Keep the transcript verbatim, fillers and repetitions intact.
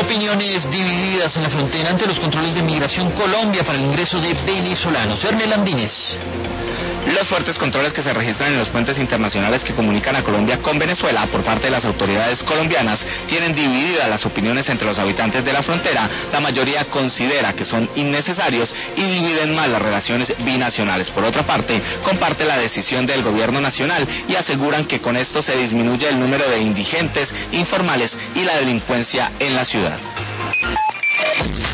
Opiniones divididas en la frontera ante los controles de migración Colombia para el ingreso de venezolanos. Ernel Landines. Los fuertes controles que se registran en los puentes internacionales que comunican a Colombia con Venezuela por parte de las autoridades colombianas tienen divididas las opiniones entre los habitantes de la frontera. La mayoría considera que son innecesarios y dividen más las relaciones binacionales. Por otra parte, comparte la decisión del gobierno nacional y aseguran que con esto se disminuye el número de indigentes, informales y la delincuencia en la ciudad.